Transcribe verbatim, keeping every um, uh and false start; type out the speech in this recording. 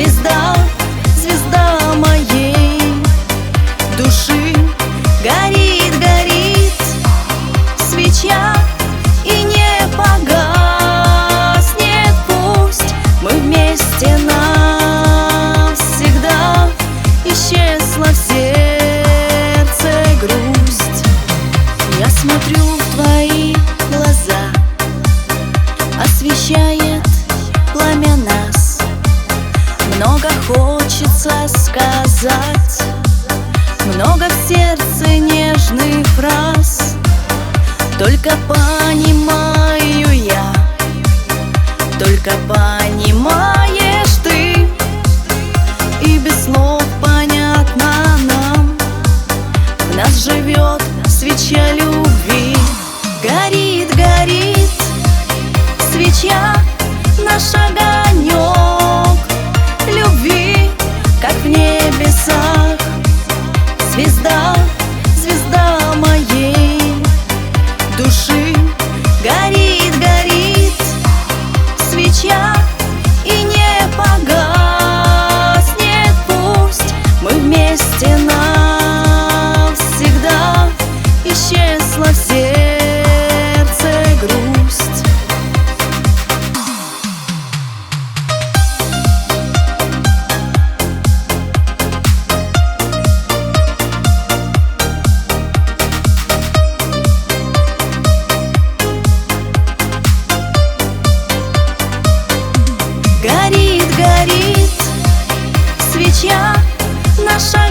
Звезда, звезда моей души, горит, горит свеча и не погаснет. Пусть мы вместе навсегда. Исчезла в сердце грусть. Я смотрю в твои глаза, освещает пламя нас. Много хочется сказать, много в сердце нежных фраз. Только понимаю я, только понимаешь ты, и без слов понятно нам. В нас живет свеча любви. Горит, горит свеча, наш огонек любви, как в небесах. Звезда, звезда моей души, горит, горит свеча и не погаснет. Пусть мы вместе навсегда. Исчезла в сердце грусть. Горит, горит свеча, наша